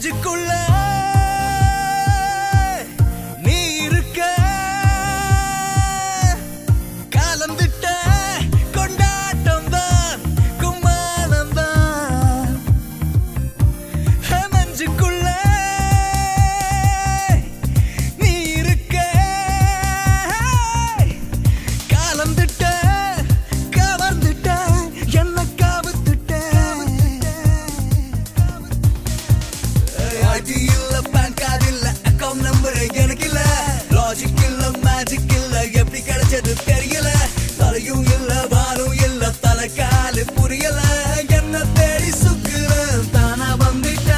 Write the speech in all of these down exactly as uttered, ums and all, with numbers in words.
நெஞ்சுக்குள்ள நீ இருக்க காலம் விட்ட கொண்டாட்டம் தான் கும்மாளம் தான் நெஞ்சுக்குள்ள நீ இருக்க காலம் விட்ட கவர்ந்துட்ட என்ன காவுத்துட்ட ஐடி இல்ல பேன் கார்டு இல்ல அக்கவுண்ட் நம்பர் எனக்கு இல்ல லாஜிக் இல்ல மேஜிக் இல்ல எப்படி கிடைச்சது தெரியல தலையும் இல்ல வாரும் இல்ல தலைக்காலு புரியல என்ன தேடி சுக்குறேன் தானா வந்துட்டா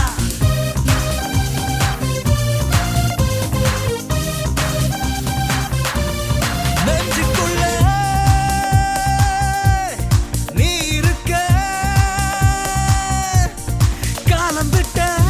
நெஞ்சுக்குள்ள நீ இருக்க காலம் விட்ட